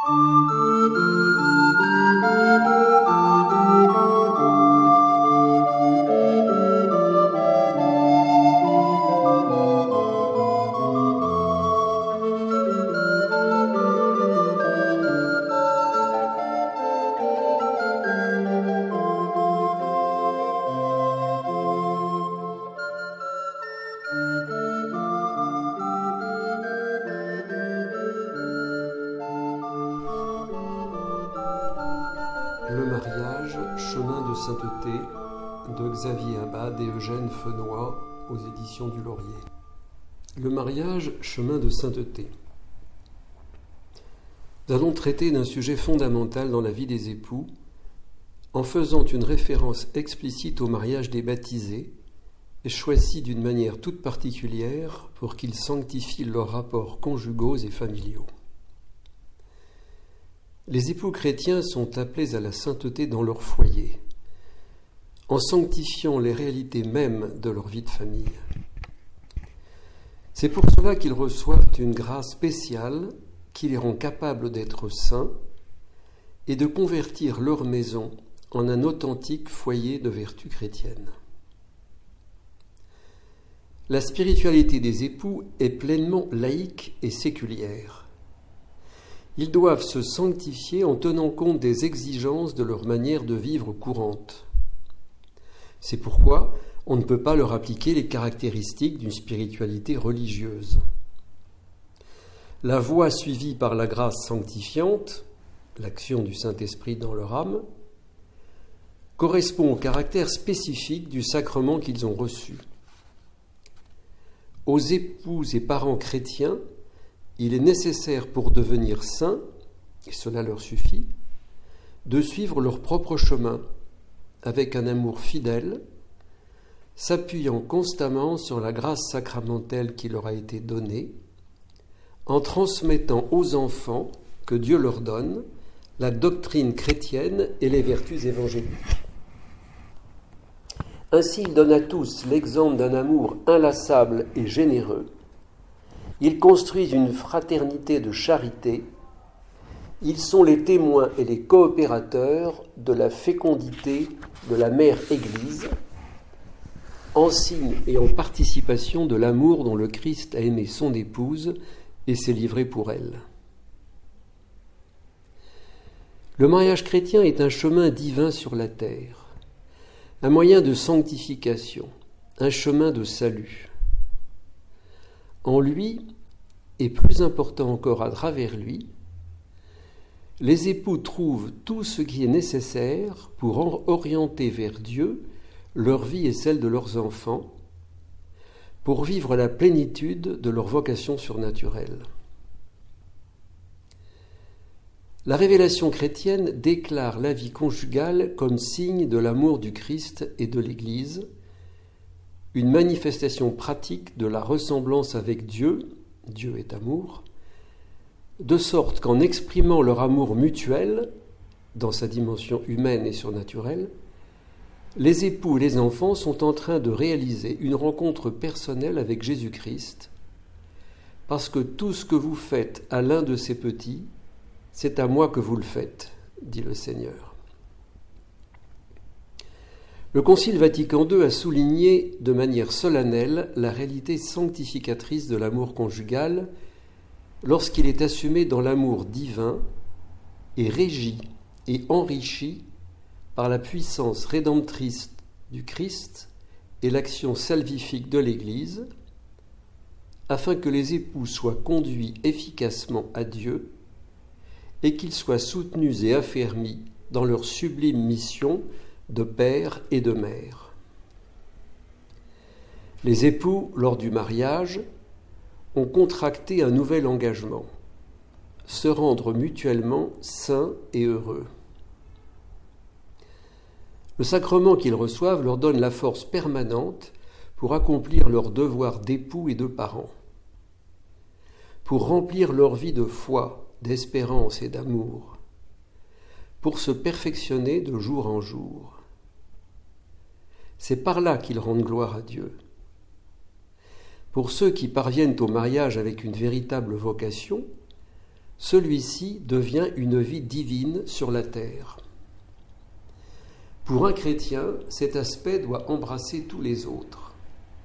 Le mariage, chemin de sainteté, de Xavier Abad et Eugène Fenoy, aux éditions du Laurier. Le mariage, chemin de sainteté. Nous allons traiter d'un sujet fondamental dans la vie des époux, en faisant une référence explicite au mariage des baptisés, et choisi d'une manière toute particulière pour qu'ils sanctifient leurs rapports conjugaux et familiaux. Les époux chrétiens sont appelés à la sainteté dans leur foyer, en sanctifiant les réalités mêmes de leur vie de famille. C'est pour cela qu'ils reçoivent une grâce spéciale qui les rend capables d'être saints et de convertir leur maison en un authentique foyer de vertu chrétienne. La spiritualité des époux est pleinement laïque et séculière. Ils doivent se sanctifier en tenant compte des exigences de leur manière de vivre courante. C'est pourquoi on ne peut pas leur appliquer les caractéristiques d'une spiritualité religieuse. La voie suivie par la grâce sanctifiante, l'action du Saint-Esprit dans leur âme, correspond au caractère spécifique du sacrement qu'ils ont reçu. Aux époux et parents chrétiens, il est nécessaire pour devenir saints, et cela leur suffit, de suivre leur propre chemin avec un amour fidèle, s'appuyant constamment sur la grâce sacramentelle qui leur a été donnée, en transmettant aux enfants que Dieu leur donne la doctrine chrétienne et les vertus évangéliques. Ainsi, il donne à tous l'exemple d'un amour inlassable et généreux. Ils construisent une fraternité de charité. Ils sont les témoins et les coopérateurs de la fécondité de la Mère Église, en signe et en participation de l'amour dont le Christ a aimé son épouse et s'est livré pour elle. Le mariage chrétien est un chemin divin sur la terre, un moyen de sanctification, un chemin de salut. En lui, et plus important encore à travers lui, les époux trouvent tout ce qui est nécessaire pour orienter vers Dieu leur vie et celle de leurs enfants, pour vivre la plénitude de leur vocation surnaturelle. La révélation chrétienne déclare la vie conjugale comme signe de l'amour du Christ et de l'Église, une manifestation pratique de la ressemblance avec Dieu, Dieu est amour, de sorte qu'en exprimant leur amour mutuel, dans sa dimension humaine et surnaturelle, les époux et les enfants sont en train de réaliser une rencontre personnelle avec Jésus-Christ, parce que tout ce que vous faites à l'un de ces petits, c'est à moi que vous le faites, dit le Seigneur. Le Concile Vatican II a souligné de manière solennelle la réalité sanctificatrice de l'amour conjugal lorsqu'il est assumé dans l'amour divin et régi et enrichi par la puissance rédemptrice du Christ et l'action salvifique de l'Église, afin que les époux soient conduits efficacement à Dieu et qu'ils soient soutenus et affermis dans leur sublime mission de père et de mère. Les époux, lors du mariage, ont contracté un nouvel engagement, se rendre mutuellement saints et heureux. Le sacrement qu'ils reçoivent leur donne la force permanente pour accomplir leur devoir d'époux et de parents, pour remplir leur vie de foi, d'espérance et d'amour, pour se perfectionner de jour en jour. C'est par là qu'ils rendent gloire à Dieu. Pour ceux qui parviennent au mariage avec une véritable vocation, celui-ci devient une vie divine sur la terre. Pour un chrétien, cet aspect doit embrasser tous les autres.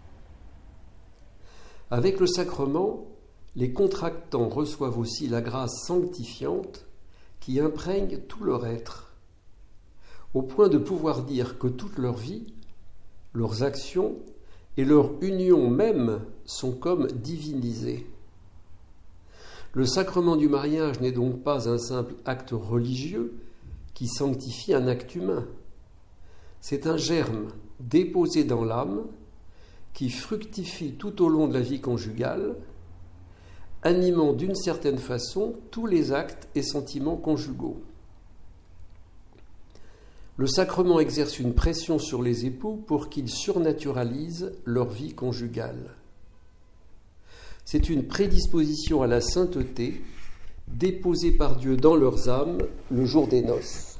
Avec le sacrement, les contractants reçoivent aussi la grâce sanctifiante qui imprègne tout leur être, au point de pouvoir dire que toute leur vie, leurs actions et leur union même sont comme divinisées. Le sacrement du mariage n'est donc pas un simple acte religieux qui sanctifie un acte humain. C'est un germe déposé dans l'âme qui fructifie tout au long de la vie conjugale, animant d'une certaine façon tous les actes et sentiments conjugaux. Le sacrement exerce une pression sur les époux pour qu'ils surnaturalisent leur vie conjugale. C'est une prédisposition à la sainteté déposée par Dieu dans leurs âmes le jour des noces.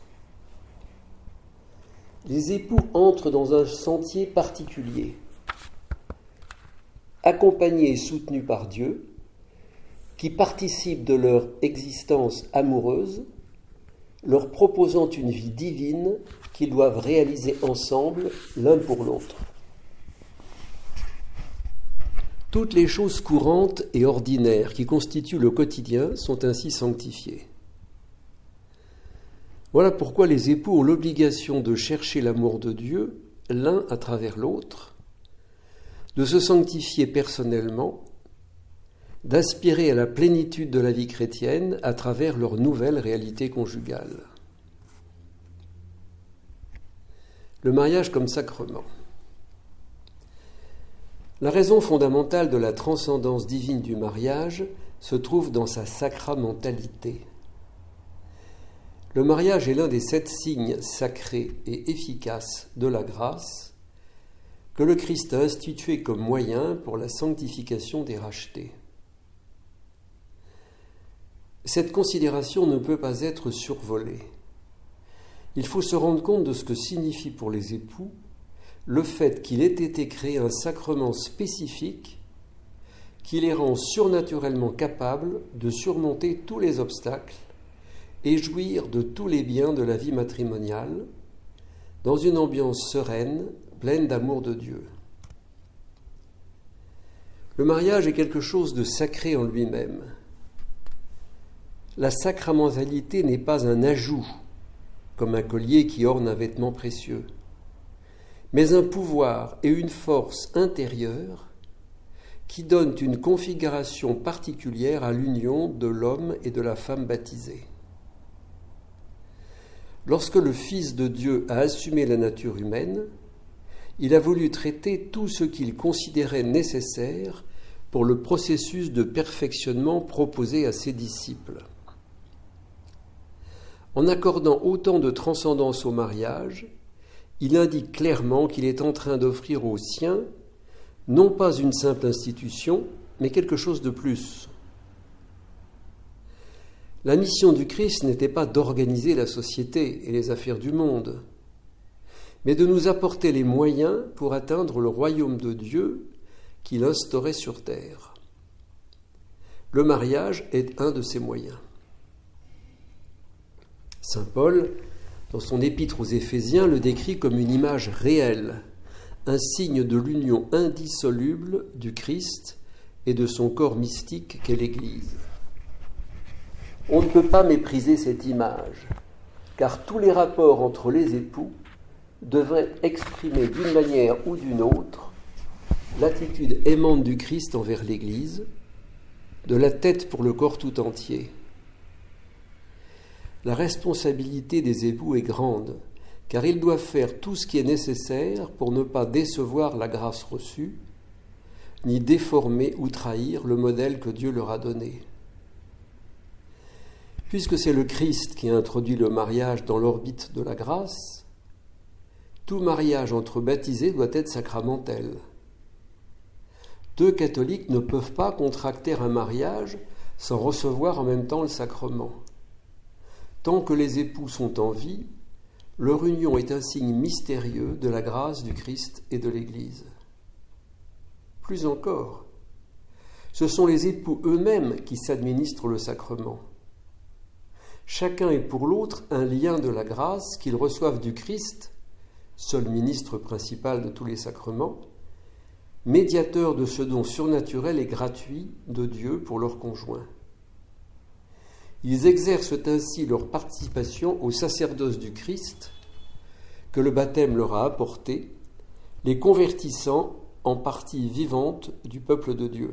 Les époux entrent dans un sentier particulier, accompagnés et soutenus par Dieu, qui participent de leur existence amoureuse, leur proposant une vie divine qu'ils doivent réaliser ensemble l'un pour l'autre. Toutes les choses courantes et ordinaires qui constituent le quotidien sont ainsi sanctifiées. Voilà pourquoi les époux ont l'obligation de chercher l'amour de Dieu l'un à travers l'autre, de se sanctifier personnellement, d'aspirer à la plénitude de la vie chrétienne à travers leur nouvelle réalité conjugale. Le mariage comme sacrement. La raison fondamentale de la transcendance divine du mariage se trouve dans sa sacramentalité. Le mariage est l'un des 7 signes sacrés et efficaces de la grâce que le Christ a institué comme moyen pour la sanctification des rachetés. Cette considération ne peut pas être survolée. Il faut se rendre compte de ce que signifie pour les époux le fait qu'il ait été créé un sacrement spécifique qui les rend surnaturellement capables de surmonter tous les obstacles et jouir de tous les biens de la vie matrimoniale dans une ambiance sereine, pleine d'amour de Dieu. Le mariage est quelque chose de sacré en lui-même. La sacramentalité n'est pas un ajout, comme un collier qui orne un vêtement précieux, mais un pouvoir et une force intérieure qui donnent une configuration particulière à l'union de l'homme et de la femme baptisés. Lorsque le Fils de Dieu a assumé la nature humaine, il a voulu traiter tout ce qu'il considérait nécessaire pour le processus de perfectionnement proposé à ses disciples. En accordant autant de transcendance au mariage, il indique clairement qu'il est en train d'offrir aux siens non pas une simple institution, mais quelque chose de plus. La mission du Christ n'était pas d'organiser la société et les affaires du monde, mais de nous apporter les moyens pour atteindre le royaume de Dieu qu'il instaurait sur terre. Le mariage est un de ces moyens. Saint Paul, dans son épître aux Éphésiens, le décrit comme une image réelle, un signe de l'union indissoluble du Christ et de son corps mystique qu'est l'Église. On ne peut pas mépriser cette image, car tous les rapports entre les époux devraient exprimer d'une manière ou d'une autre l'attitude aimante du Christ envers l'Église, de la tête pour le corps tout entier. La responsabilité des époux est grande, car ils doivent faire tout ce qui est nécessaire pour ne pas décevoir la grâce reçue, ni déformer ou trahir le modèle que Dieu leur a donné. Puisque c'est le Christ qui a introduit le mariage dans l'orbite de la grâce, tout mariage entre baptisés doit être sacramentel. 2 catholiques ne peuvent pas contracter un mariage sans recevoir en même temps le sacrement. Tant que les époux sont en vie, leur union est un signe mystérieux de la grâce du Christ et de l'Église. Plus encore, ce sont les époux eux-mêmes qui s'administrent le sacrement. Chacun est pour l'autre un lien de la grâce qu'ils reçoivent du Christ, seul ministre principal de tous les sacrements, médiateur de ce don surnaturel et gratuit de Dieu pour leurs conjoints. Ils exercent ainsi leur participation au sacerdoce du Christ que le baptême leur a apporté, les convertissant en partie vivante du peuple de Dieu.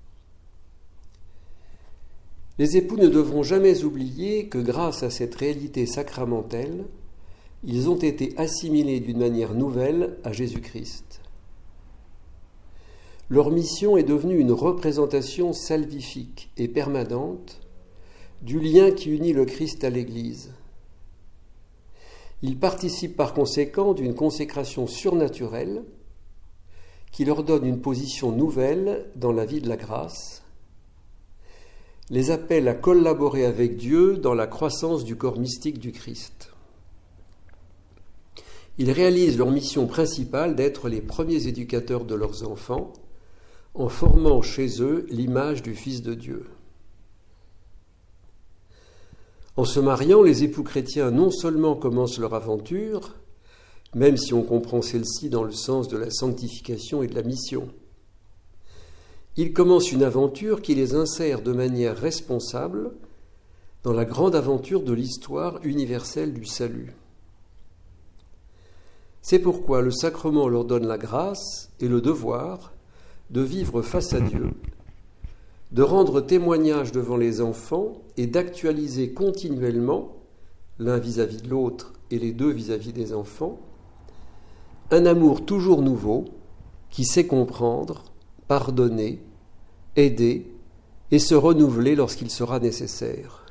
Les époux ne devront jamais oublier que grâce à cette réalité sacramentelle, ils ont été assimilés d'une manière nouvelle à Jésus-Christ. Leur mission est devenue une représentation salvifique et permanente du lien qui unit le Christ à l'Église. Ils participent par conséquent d'une consécration surnaturelle qui leur donne une position nouvelle dans la vie de la grâce, les appelle à collaborer avec Dieu dans la croissance du corps mystique du Christ. Ils réalisent leur mission principale d'être les premiers éducateurs de leurs enfants, en formant chez eux l'image du Fils de Dieu. En se mariant, les époux chrétiens non seulement commencent leur aventure, même si on comprend celle-ci dans le sens de la sanctification et de la mission. Ils commencent une aventure qui les insère de manière responsable dans la grande aventure de l'histoire universelle du salut. C'est pourquoi le sacrement leur donne la grâce et le devoir de vivre face à Dieu, de rendre témoignage devant les enfants et d'actualiser continuellement, l'un vis-à-vis de l'autre et les deux vis-à-vis des enfants, un amour toujours nouveau qui sait comprendre, pardonner, aider et se renouveler lorsqu'il sera nécessaire.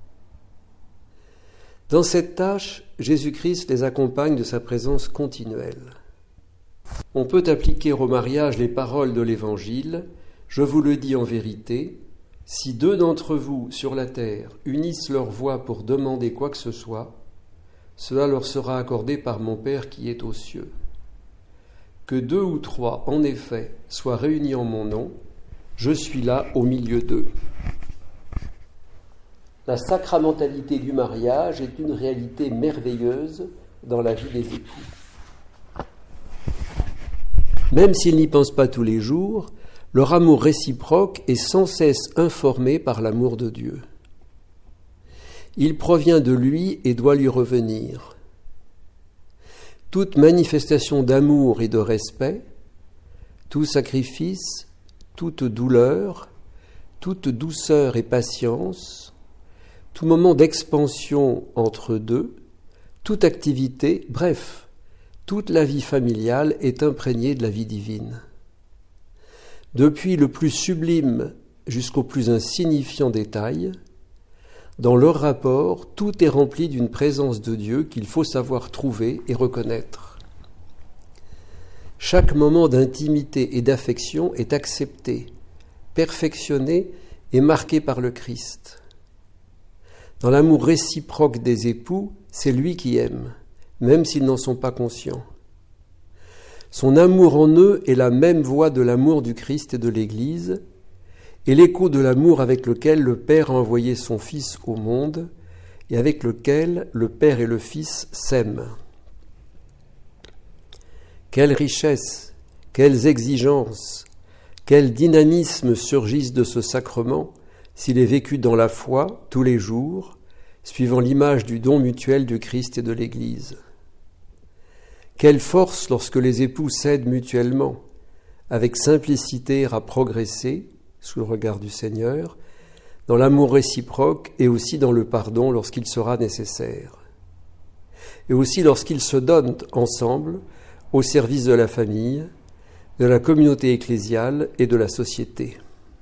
Dans cette tâche, Jésus-Christ les accompagne de sa présence continuelle. On peut appliquer au mariage les paroles de l'Évangile « Je vous le dis en vérité, si deux d'entre vous sur la terre unissent leur voix pour demander quoi que ce soit, cela leur sera accordé par mon Père qui est aux cieux. Que deux ou trois, en effet, soient réunis en mon nom, je suis là au milieu d'eux. » La sacramentalité du mariage est une réalité merveilleuse dans la vie des époux. Même s'ils n'y pensent pas tous les jours, leur amour réciproque est sans cesse informé par l'amour de Dieu. Il provient de lui et doit lui revenir. Toute manifestation d'amour et de respect, tout sacrifice, toute douleur, toute douceur et patience, tout moment d'expansion entre deux, toute activité, bref, toute la vie familiale est imprégnée de la vie divine. Depuis le plus sublime jusqu'au plus insignifiant détail, dans leur rapport, tout est rempli d'une présence de Dieu qu'il faut savoir trouver et reconnaître. Chaque moment d'intimité et d'affection est accepté, perfectionné et marqué par le Christ. Dans l'amour réciproque des époux, c'est lui qui aime, même s'ils n'en sont pas conscients. Son amour en eux est la même voix de l'amour du Christ et de l'Église, et l'écho de l'amour avec lequel le Père a envoyé son Fils au monde, et avec lequel le Père et le Fils s'aiment. Quelle richesse, quelles exigences, quel dynamisme surgissent de ce sacrement s'il est vécu dans la foi, tous les jours, suivant l'image du don mutuel du Christ et de l'Église. Quelle force lorsque les époux s'aident mutuellement, avec simplicité à progresser, sous le regard du Seigneur, dans l'amour réciproque et aussi dans le pardon lorsqu'il sera nécessaire. Et aussi lorsqu'ils se donnent ensemble au service de la famille, de la communauté ecclésiale et de la société.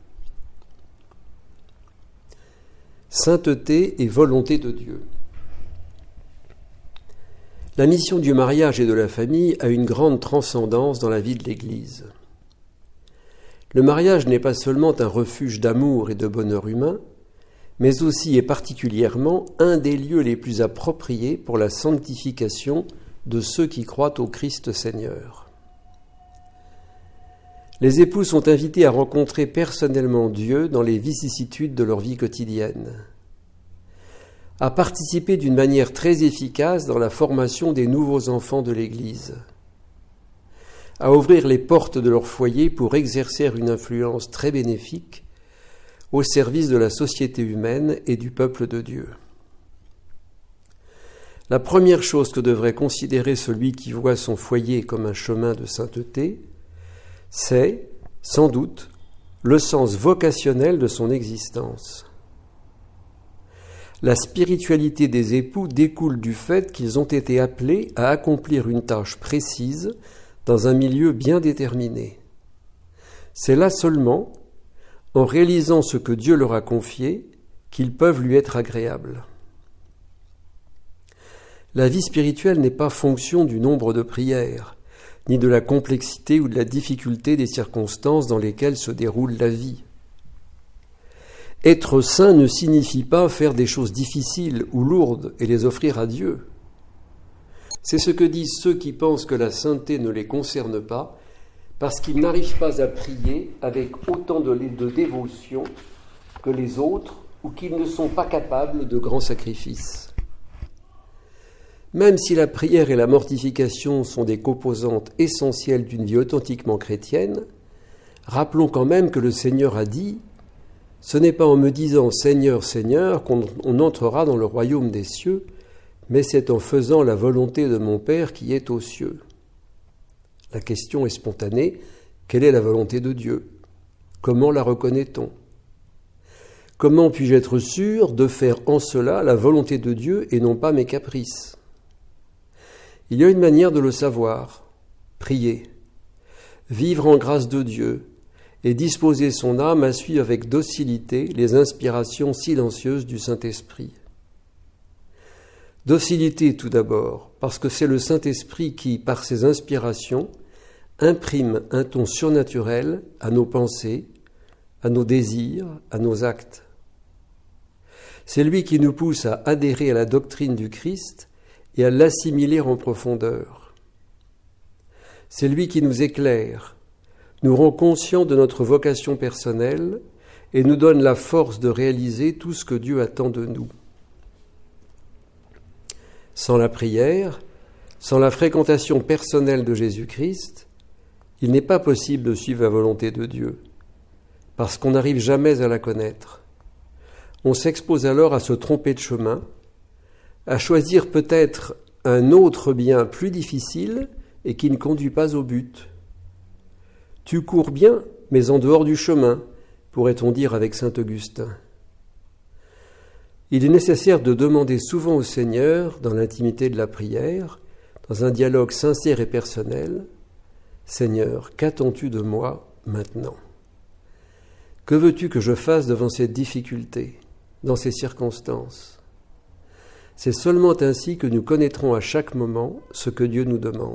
Sainteté et volonté de Dieu. La mission du mariage et de la famille a une grande transcendance dans la vie de l'Église. Le mariage n'est pas seulement un refuge d'amour et de bonheur humain, mais aussi et particulièrement un des lieux les plus appropriés pour la sanctification de ceux qui croient au Christ Seigneur. Les époux sont invités à rencontrer personnellement Dieu dans les vicissitudes de leur vie quotidienne, à participer d'une manière très efficace dans la formation des nouveaux enfants de l'Église, à ouvrir les portes de leur foyer pour exercer une influence très bénéfique au service de la société humaine et du peuple de Dieu. La première chose que devrait considérer celui qui voit son foyer comme un chemin de sainteté, c'est, sans doute, le sens vocationnel de son existence. La spiritualité des époux découle du fait qu'ils ont été appelés à accomplir une tâche précise dans un milieu bien déterminé. C'est là seulement, en réalisant ce que Dieu leur a confié, qu'ils peuvent lui être agréables. La vie spirituelle n'est pas fonction du nombre de prières, ni de la complexité ou de la difficulté des circonstances dans lesquelles se déroule la vie. Être saint ne signifie pas faire des choses difficiles ou lourdes et les offrir à Dieu. C'est ce que disent ceux qui pensent que la sainteté ne les concerne pas, parce qu'ils n'arrivent pas à prier avec autant de dévotion que les autres, ou qu'ils ne sont pas capables de grands sacrifices. Même si la prière et la mortification sont des composantes essentielles d'une vie authentiquement chrétienne, rappelons quand même que le Seigneur a dit « Ce n'est pas en me disant « Seigneur, Seigneur » qu'on entrera dans le royaume des cieux, mais c'est en faisant la volonté de mon Père qui est aux cieux. » La question est spontanée, quelle est la volonté de Dieu ? Comment la reconnaît-on ? Comment puis-je être sûr de faire en cela la volonté de Dieu et non pas mes caprices ? Il y a une manière de le savoir, prier, vivre en grâce de Dieu et disposer son âme à suivre avec docilité les inspirations silencieuses du Saint-Esprit. Docilité tout d'abord, parce que c'est le Saint-Esprit qui, par ses inspirations, imprime un ton surnaturel à nos pensées, à nos désirs, à nos actes. C'est lui qui nous pousse à adhérer à la doctrine du Christ et à l'assimiler en profondeur. C'est lui qui nous éclaire, nous rend conscients de notre vocation personnelle et nous donne la force de réaliser tout ce que Dieu attend de nous. Sans la prière, sans la fréquentation personnelle de Jésus-Christ, il n'est pas possible de suivre la volonté de Dieu, parce qu'on n'arrive jamais à la connaître. On s'expose alors à se tromper de chemin, à choisir peut-être un autre bien plus difficile et qui ne conduit pas au but. Tu cours bien, mais en dehors du chemin, pourrait-on dire avec saint Augustin. Il est nécessaire de demander souvent au Seigneur, dans l'intimité de la prière, dans un dialogue sincère et personnel, « Seigneur, qu'attends-tu de moi maintenant ? Que veux-tu que je fasse devant cette difficulté, dans ces circonstances ? C'est seulement ainsi que nous connaîtrons à chaque moment ce que Dieu nous demande. »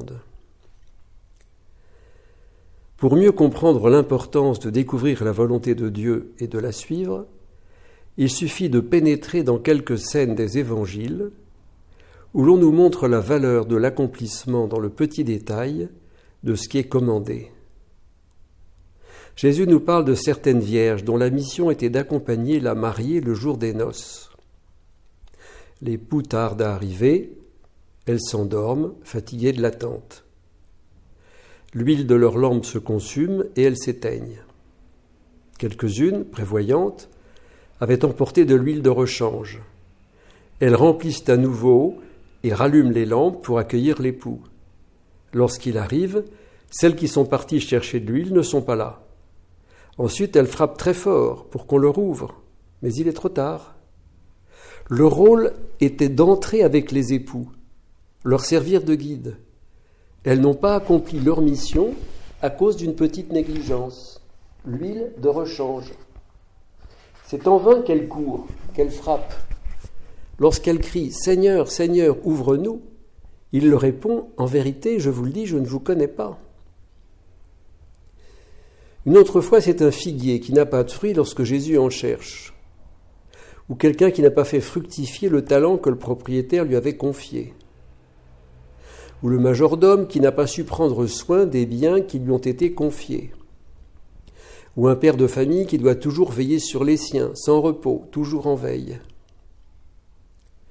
Pour mieux comprendre l'importance de découvrir la volonté de Dieu et de la suivre, il suffit de pénétrer dans quelques scènes des évangiles où l'on nous montre la valeur de l'accomplissement dans le petit détail de ce qui est commandé. Jésus nous parle de certaines vierges dont la mission était d'accompagner la mariée le jour des noces. L'époux tarde à arriver, elles s'endorment, fatiguées de l'attente. L'huile de leur lampe se consume et elles s'éteignent. Quelques-unes, prévoyantes, avaient emporté de l'huile de rechange. Elles remplissent à nouveau et rallument les lampes pour accueillir l'époux. Lorsqu'il arrive, celles qui sont parties chercher de l'huile ne sont pas là. Ensuite, elles frappent très fort pour qu'on leur ouvre, mais il est trop tard. Le rôle était d'entrer avec les époux, leur servir de guide. Elles n'ont pas accompli leur mission à cause d'une petite négligence, l'huile de rechange. C'est en vain qu'elles courent, qu'elles frappent. Lorsqu'elles crient « Seigneur, Seigneur, ouvre-nous », il leur répond « En vérité, je vous le dis, je ne vous connais pas ». Une autre fois, c'est un figuier qui n'a pas de fruits lorsque Jésus en cherche, ou quelqu'un qui n'a pas fait fructifier le talent que le propriétaire lui avait confié, ou le majordome qui n'a pas su prendre soin des biens qui lui ont été confiés, ou un père de famille qui doit toujours veiller sur les siens, sans repos, toujours en veille.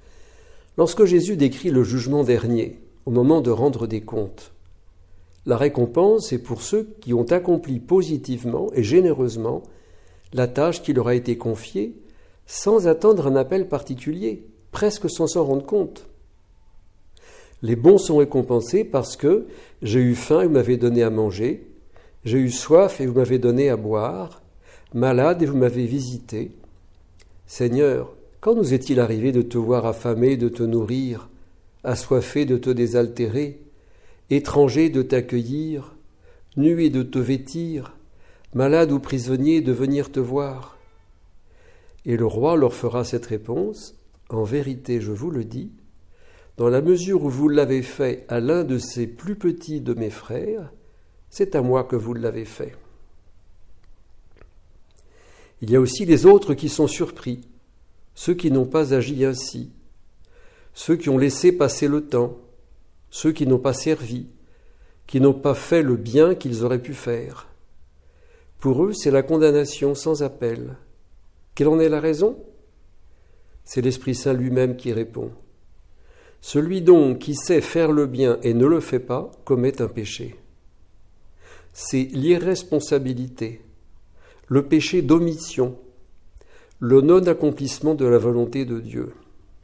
Lorsque Jésus décrit le jugement dernier, au moment de rendre des comptes, la récompense est pour ceux qui ont accompli positivement et généreusement la tâche qui leur a été confiée sans attendre un appel particulier, presque sans s'en rendre compte. Les bons sont récompensés parce que j'ai eu faim et vous m'avez donné à manger, j'ai eu soif et vous m'avez donné à boire, malade et vous m'avez visité. Seigneur, quand nous est-il arrivé de te voir affamé, de te nourrir, assoiffé, de te désaltérer, étranger, de t'accueillir, nu et de te vêtir, malade ou prisonnier, de venir te voir? Et le roi leur fera cette réponse: en vérité, je vous le dis, dans la mesure où vous l'avez fait à l'un de ces plus petits de mes frères, c'est à moi que vous l'avez fait. Il y a aussi les autres qui sont surpris, ceux qui n'ont pas agi ainsi, ceux qui ont laissé passer le temps, ceux qui n'ont pas servi, qui n'ont pas fait le bien qu'ils auraient pu faire. Pour eux, c'est la condamnation sans appel. Quelle en est la raison? C'est l'Esprit Saint lui-même qui répond. Celui donc qui sait faire le bien et ne le fait pas commet un péché. C'est l'irresponsabilité, le péché d'omission, le non-accomplissement de la volonté de Dieu.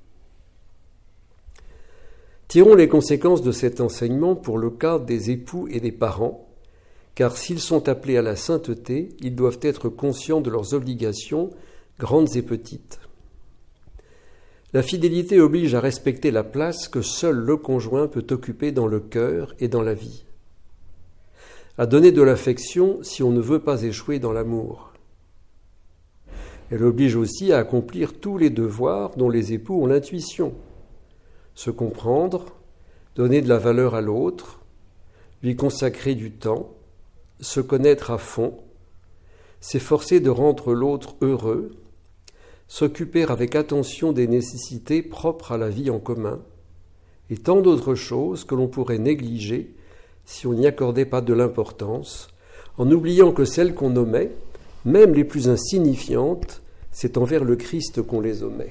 Tirons les conséquences de cet enseignement pour le cas des époux et des parents, car s'ils sont appelés à la sainteté, ils doivent être conscients de leurs obligations, grandes et petites. La fidélité oblige à respecter la place que seul le conjoint peut occuper dans le cœur et dans la vie, à donner de l'affection si on ne veut pas échouer dans l'amour. Elle oblige aussi à accomplir tous les devoirs dont les époux ont l'intuition: se comprendre, donner de la valeur à l'autre, lui consacrer du temps, se connaître à fond, s'efforcer de rendre l'autre heureux, s'occuper avec attention des nécessités propres à la vie en commun, et tant d'autres choses que l'on pourrait négliger si on n'y accordait pas de l'importance, en oubliant que celles qu'on nommait, même les plus insignifiantes, c'est envers le Christ qu'on les omet.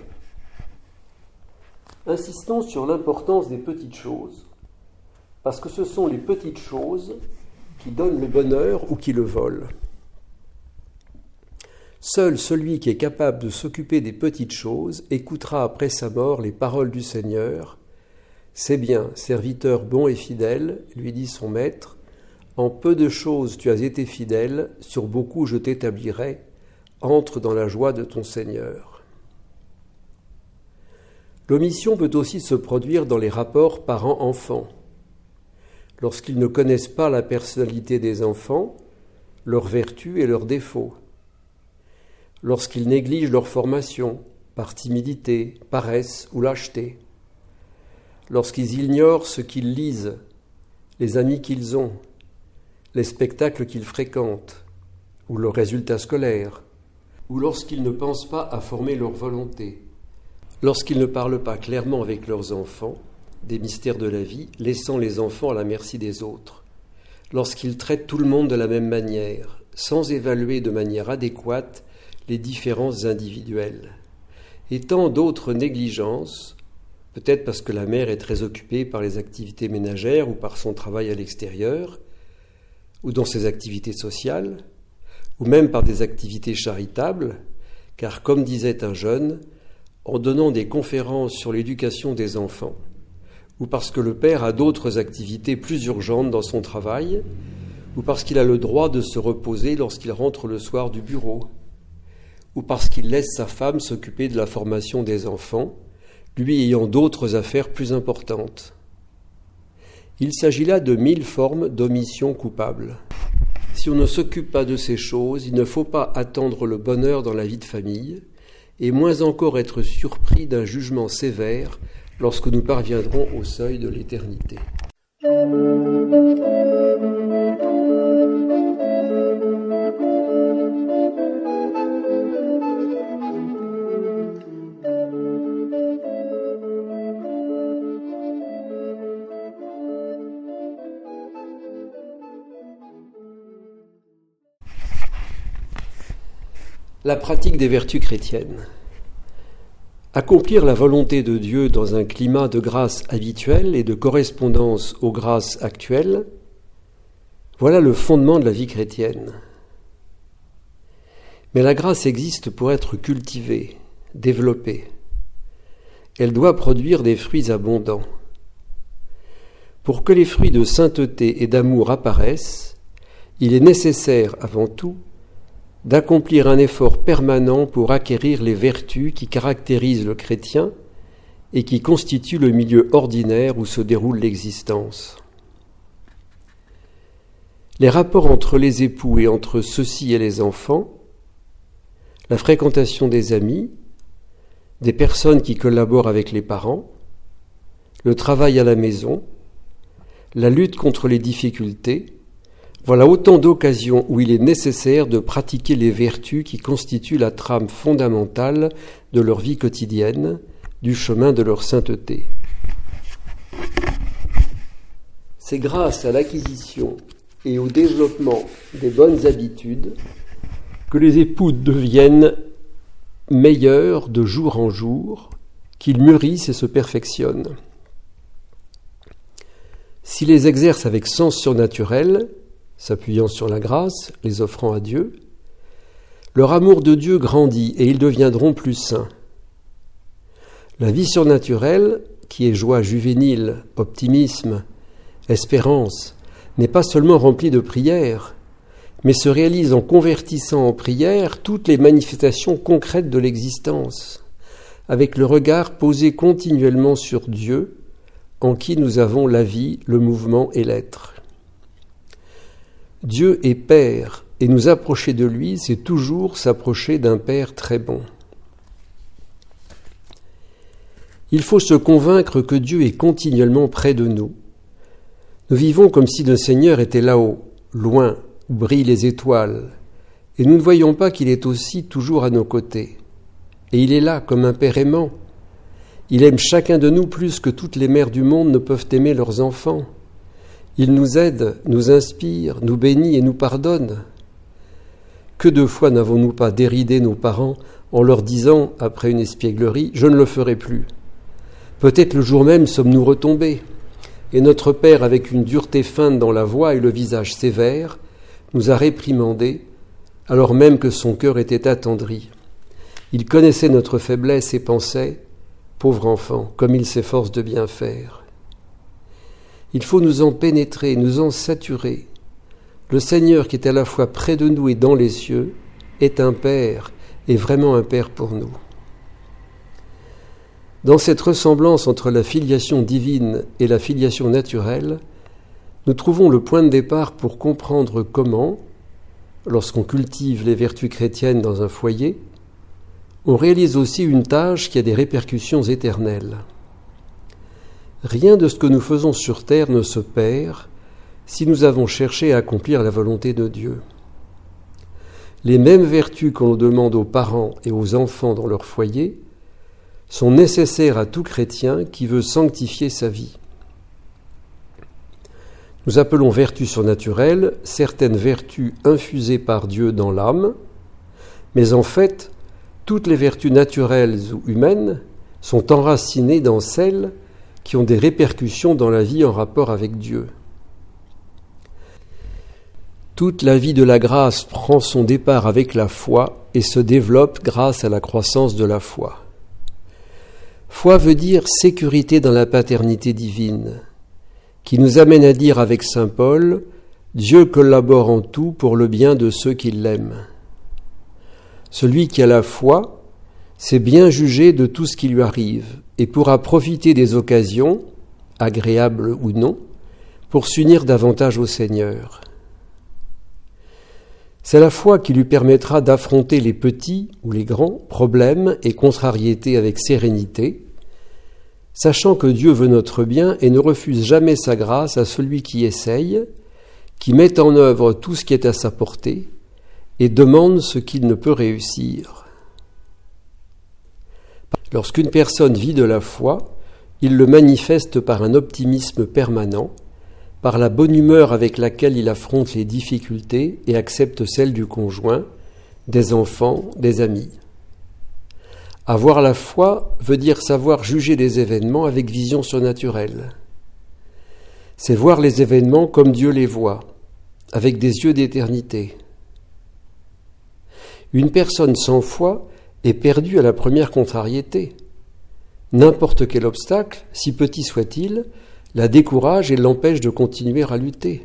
Insistons sur l'importance des petites choses, parce que ce sont les petites choses qui donnent le bonheur ou qui le volent. Seul celui qui est capable de s'occuper des petites choses écoutera après sa mort les paroles du Seigneur. C'est bien, serviteur bon et fidèle, lui dit son maître, en peu de choses tu as été fidèle, sur beaucoup je t'établirai, entre dans la joie de ton Seigneur. L'omission peut aussi se produire dans les rapports parents-enfants. Lorsqu'ils ne connaissent pas la personnalité des enfants, leurs vertus et leurs défauts. Lorsqu'ils négligent leur formation, par timidité, paresse ou lâcheté. Lorsqu'ils ignorent ce qu'ils lisent, les amis qu'ils ont, les spectacles qu'ils fréquentent, ou leurs résultats scolaires, ou lorsqu'ils ne pensent pas à former leur volonté, lorsqu'ils ne parlent pas clairement avec leurs enfants des mystères de la vie, laissant les enfants à la merci des autres, lorsqu'ils traitent tout le monde de la même manière, sans évaluer de manière adéquate les différences individuelles, et tant d'autres négligences, peut-être parce que la mère est très occupée par les activités ménagères ou par son travail à l'extérieur, ou dans ses activités sociales, ou même par des activités charitables, car comme disait un jeune, en donnant des conférences sur l'éducation des enfants, ou parce que le père a d'autres activités plus urgentes dans son travail, ou parce qu'il a le droit de se reposer lorsqu'il rentre le soir du bureau, ou parce qu'il laisse sa femme s'occuper de la formation des enfants, lui ayant d'autres affaires plus importantes. Il s'agit là de 1000 formes d'omission coupable. Si on ne s'occupe pas de ces choses, il ne faut pas attendre le bonheur dans la vie de famille, et moins encore être surpris d'un jugement sévère lorsque nous parviendrons au seuil de l'éternité. La pratique des vertus chrétiennes. Accomplir la volonté de Dieu dans un climat de grâce habituel et de correspondance aux grâces actuelles, voilà le fondement de la vie chrétienne. Mais la grâce existe pour être cultivée, développée. Elle doit produire des fruits abondants. Pour que les fruits de sainteté et d'amour apparaissent, il est nécessaire, avant tout, d'accomplir un effort permanent pour acquérir les vertus qui caractérisent le chrétien et qui constituent le milieu ordinaire où se déroule l'existence. Les rapports entre les époux et entre ceux-ci et les enfants, la fréquentation des amis, des personnes qui collaborent avec les parents, le travail à la maison, la lutte contre les difficultés, voilà autant d'occasions où il est nécessaire de pratiquer les vertus qui constituent la trame fondamentale de leur vie quotidienne, du chemin de leur sainteté. C'est grâce à l'acquisition et au développement des bonnes habitudes que les époux deviennent meilleurs de jour en jour, qu'ils mûrissent et se perfectionnent. S'ils les exercent avec sens surnaturel, s'appuyant sur la grâce, les offrant à Dieu, leur amour de Dieu grandit et ils deviendront plus saints. La vie surnaturelle, qui est joie juvénile, optimisme, espérance, n'est pas seulement remplie de prières, mais se réalise en convertissant en prière toutes les manifestations concrètes de l'existence, avec le regard posé continuellement sur Dieu, en qui nous avons la vie, le mouvement et l'être. Dieu est Père, et nous approcher de lui, c'est toujours s'approcher d'un Père très bon. Il faut se convaincre que Dieu est continuellement près de nous. Nous vivons comme si le Seigneur était là-haut, loin, où brillent les étoiles, et nous ne voyons pas qu'il est aussi toujours à nos côtés. Et il est là comme un Père aimant. Il aime chacun de nous plus que toutes les mères du monde ne peuvent aimer leurs enfants. Il nous aide, nous inspire, nous bénit et nous pardonne. Que de fois n'avons-nous pas déridé nos parents en leur disant, après une espièglerie, « Je ne le ferai plus ». Peut-être le jour même sommes-nous retombés, et notre Père, avec une dureté feinte dans la voix et le visage sévère, nous a réprimandés, alors même que son cœur était attendri. Il connaissait notre faiblesse et pensait, « Pauvre enfant, comme il s'efforce de bien faire ». Il faut nous en pénétrer, nous en saturer. Le Seigneur qui est à la fois près de nous et dans les cieux est un Père, et vraiment un Père pour nous. Dans cette ressemblance entre la filiation divine et la filiation naturelle, nous trouvons le point de départ pour comprendre comment, lorsqu'on cultive les vertus chrétiennes dans un foyer, on réalise aussi une tâche qui a des répercussions éternelles. Rien de ce que nous faisons sur terre ne se perd si nous avons cherché à accomplir la volonté de Dieu. Les mêmes vertus qu'on demande aux parents et aux enfants dans leur foyer sont nécessaires à tout chrétien qui veut sanctifier sa vie. Nous appelons vertus surnaturelles certaines vertus infusées par Dieu dans l'âme, mais en fait, toutes les vertus naturelles ou humaines sont enracinées dans celles qui ont des répercussions dans la vie en rapport avec Dieu. Toute la vie de la grâce prend son départ avec la foi et se développe grâce à la croissance de la foi. Foi veut dire sécurité dans la paternité divine, qui nous amène à dire avec saint Paul « Dieu collabore en tout pour le bien de ceux qui l'aiment ». Celui qui a la foi sait bien juger de tout ce qui lui arrive et pourra profiter des occasions, agréables ou non, pour s'unir davantage au Seigneur. C'est la foi qui lui permettra d'affronter les petits ou les grands problèmes et contrariétés avec sérénité, sachant que Dieu veut notre bien et ne refuse jamais sa grâce à celui qui essaye, qui met en œuvre tout ce qui est à sa portée et demande ce qu'il ne peut réussir. Lorsqu'une personne vit de la foi, il le manifeste par un optimisme permanent, par la bonne humeur avec laquelle il affronte les difficultés et accepte celles du conjoint, des enfants, des amis. Avoir la foi veut dire savoir juger les événements avec vision surnaturelle. C'est voir les événements comme Dieu les voit, avec des yeux d'éternité. Une personne sans foi est perdue à la première contrariété. N'importe quel obstacle, si petit soit-il, la décourage et l'empêche de continuer à lutter.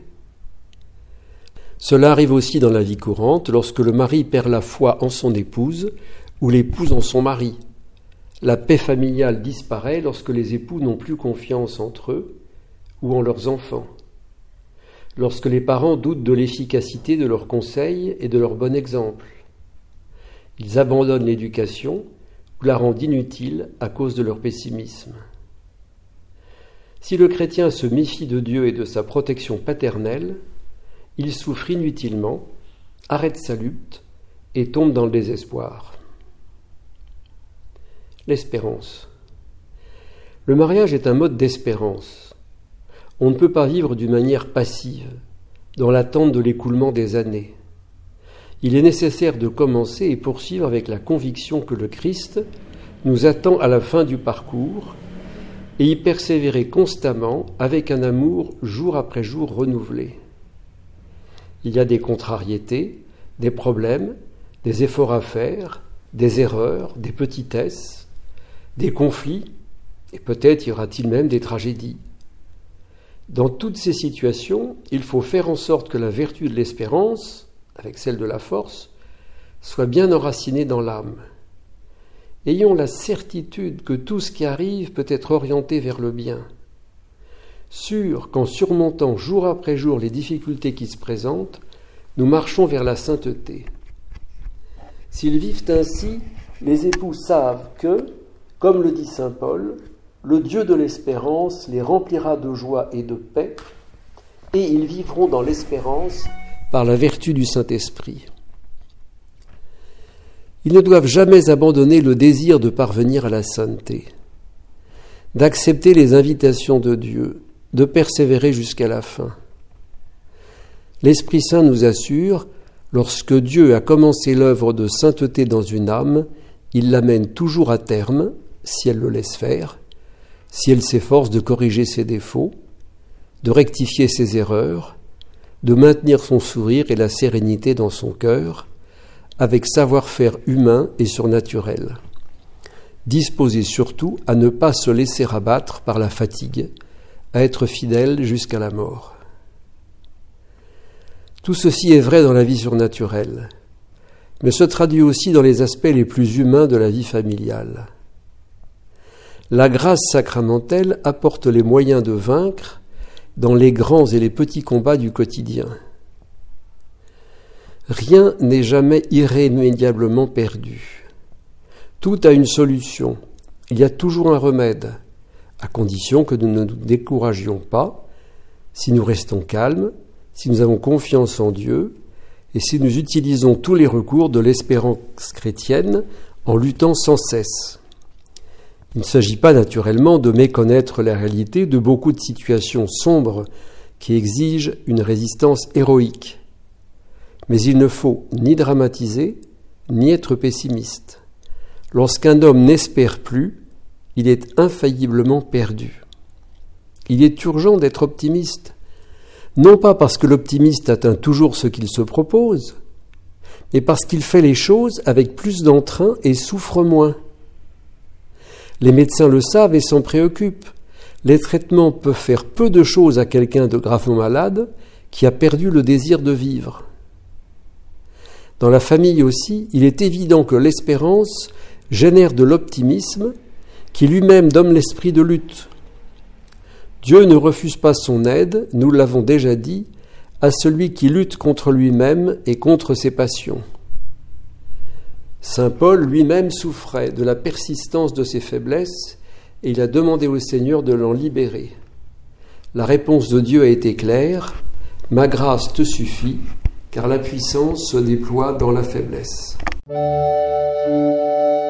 Cela arrive aussi dans la vie courante lorsque le mari perd la foi en son épouse ou l'épouse en son mari. La paix familiale disparaît lorsque les époux n'ont plus confiance entre eux ou en leurs enfants. Lorsque les parents doutent de l'efficacité de leurs conseils et de leur bon exemple. Ils abandonnent l'éducation ou la rendent inutile à cause de leur pessimisme. Si le chrétien se méfie de Dieu et de sa protection paternelle, il souffre inutilement, arrête sa lutte et tombe dans le désespoir. L'espérance. Le mariage est un mode d'espérance. On ne peut pas vivre d'une manière passive, dans l'attente de l'écoulement des années. Il est nécessaire de commencer et poursuivre avec la conviction que le Christ nous attend à la fin du parcours et y persévérer constamment avec un amour jour après jour renouvelé. Il y a des contrariétés, des problèmes, des efforts à faire, des erreurs, des petitesses, des conflits, et peut-être y aura-t-il même des tragédies. Dans toutes ces situations, il faut faire en sorte que la vertu de l'espérance, avec celle de la force, soit bien enracinée dans l'âme. Ayons la certitude que tout ce qui arrive peut être orienté vers le bien. Sûr qu'en surmontant jour après jour les difficultés qui se présentent, nous marchons vers la sainteté. S'ils vivent ainsi, les époux savent que, comme le dit saint Paul, le Dieu de l'espérance les remplira de joie et de paix, et ils vivront dans l'espérance par la vertu du Saint-Esprit. Ils ne doivent jamais abandonner le désir de parvenir à la sainteté, d'accepter les invitations de Dieu, de persévérer jusqu'à la fin. L'Esprit Saint nous assure, lorsque Dieu a commencé l'œuvre de sainteté dans une âme, il l'amène toujours à terme, si elle le laisse faire, si elle s'efforce de corriger ses défauts, de rectifier ses erreurs, de maintenir son sourire et la sérénité dans son cœur, avec savoir-faire humain et surnaturel. Disposé surtout à ne pas se laisser abattre par la fatigue, à être fidèle jusqu'à la mort. Tout ceci est vrai dans la vie surnaturelle, mais se traduit aussi dans les aspects les plus humains de la vie familiale. La grâce sacramentelle apporte les moyens de vaincre dans les grands et les petits combats du quotidien. Rien n'est jamais irrémédiablement perdu. Tout a une solution. Il y a toujours un remède, à condition que nous ne nous découragions pas, si nous restons calmes, si nous avons confiance en Dieu et si nous utilisons tous les recours de l'espérance chrétienne en luttant sans cesse. Il ne s'agit pas naturellement de méconnaître la réalité de beaucoup de situations sombres qui exigent une résistance héroïque. Mais il ne faut ni dramatiser, ni être pessimiste. Lorsqu'un homme n'espère plus, il est infailliblement perdu. Il est urgent d'être optimiste, non pas parce que l'optimiste atteint toujours ce qu'il se propose, mais parce qu'il fait les choses avec plus d'entrain et souffre moins. Les médecins le savent et s'en préoccupent. Les traitements peuvent faire peu de choses à quelqu'un de gravement malade qui a perdu le désir de vivre. Dans la famille aussi, il est évident que l'espérance génère de l'optimisme qui lui-même donne l'esprit de lutte. Dieu ne refuse pas son aide, nous l'avons déjà dit, à celui qui lutte contre lui-même et contre ses passions. Saint Paul lui-même souffrait de la persistance de ses faiblesses et il a demandé au Seigneur de l'en libérer. La réponse de Dieu a été claire, « Ma grâce te suffit, car la puissance se déploie dans la faiblesse. »